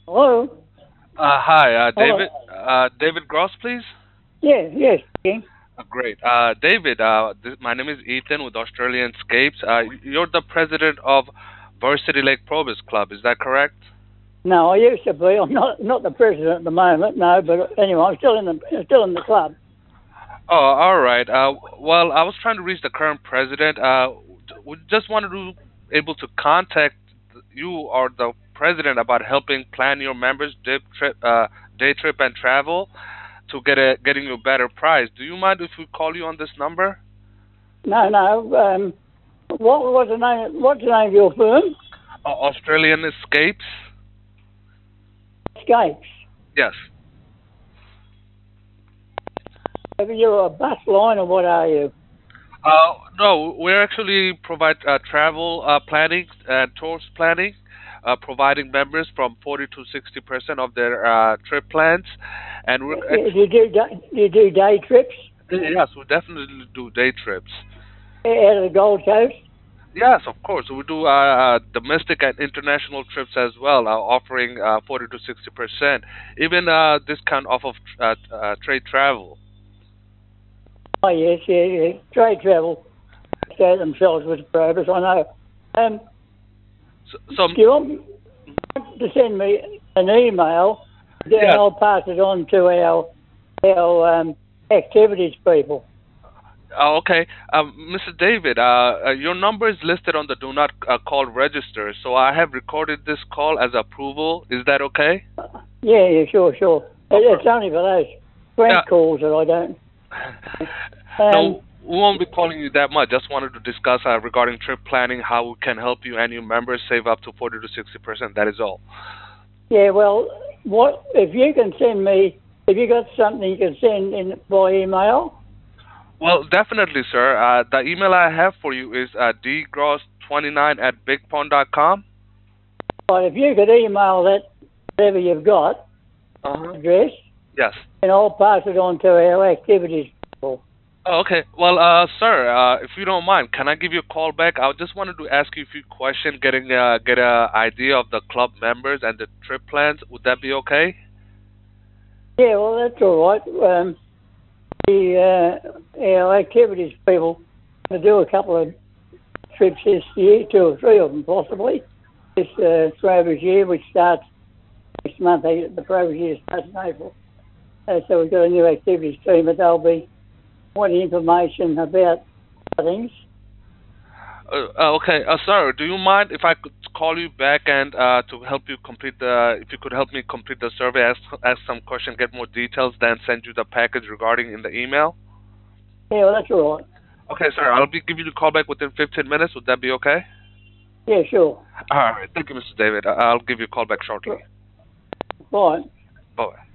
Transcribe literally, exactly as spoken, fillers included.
Hello? Uh, hi, uh, Hello? David. Uh, David Gross, please. Yeah, yes, King. Uh, great. Uh, David, uh, this, my name is Ethan with Australian Scapes. Uh, you're the president of Varsity Lake Probus Club. Is that correct? No, I used to be. I'm not not the president at the moment, no, but anyway, I'm still in the still in the club. Oh, all right. Uh, well, I was trying to reach the current president. Uh, we just wanted to able to contact you or the president about helping plan your members' day trip, uh, day trip and travel to get a getting you a better price. Do you mind if we call you on this number? No, no. Um, what was the name? What's the name of your firm? Uh, Australian Escapes. Escapes. Yes. You're a bus line, or what are you? Uh, no, we actually provide uh, travel uh, planning and tours planning, uh, providing members from forty to sixty percent of their uh, trip plans, and we're You you do da- you do day trips actually, yes, we definitely do day trips. out of the Gold Coast? Yes, of course, we do uh, uh, domestic and international trips as well, uh, offering uh, forty to sixty percent, even uh, discount off of uh, uh, trade travel. Oh yes, yeah, yeah. Trade travel. They themselves with purpose. I know. Um, So, so do you want to send me an email? Then yes. I'll pass it on to our our um, activities people. Oh, okay. Um, mister David, uh, uh, your number is listed on the do not uh, call register, so I have recorded this call as approval. Is that okay? Yeah, yeah, sure, sure. Oh, It, it's perfect. only for those Yeah. prank calls that I don't. Um, No, we won't be calling you that much. Just wanted to discuss uh, regarding trip planning, how we can help you and your members save up to forty to sixty percent. That is all. yeah, well, what if you can send me? If you got something you can send in by email, Well, definitely, sir. Uh, the email I have for you is uh, d gross twenty nine at bigpond dot com. but if you could email that whatever you've got Uh-huh. address, Yes. and I'll pass it on to our activities people. Oh, okay. Well, uh, sir, uh, if you don't mind, can I give you a call back? I just wanted to ask you a few questions, getting uh, get a idea of the club members and the trip plans. Would that be okay? Yeah, well, that's all right. Um, the uh, our activities people to do a couple of trips this year, two or three of them possibly. This uh, Travers year, which starts next month. eh, The Travers year starts in April. Uh, so we've got a new activities team, but they'll be wanting information about things. Uh, uh, okay, uh, sir, do you mind if I could call you back and uh, to help you complete the, if you could help me complete the survey, ask, ask some questions, get more details, then send you the package regarding in the email? Yeah, well, that's all right. Okay, sir, I'll be giving you a call back within fifteen minutes. Would that be okay? Yeah, sure. All right. Thank you, mister David. I- I'll give you a call back shortly. Fine. Bye.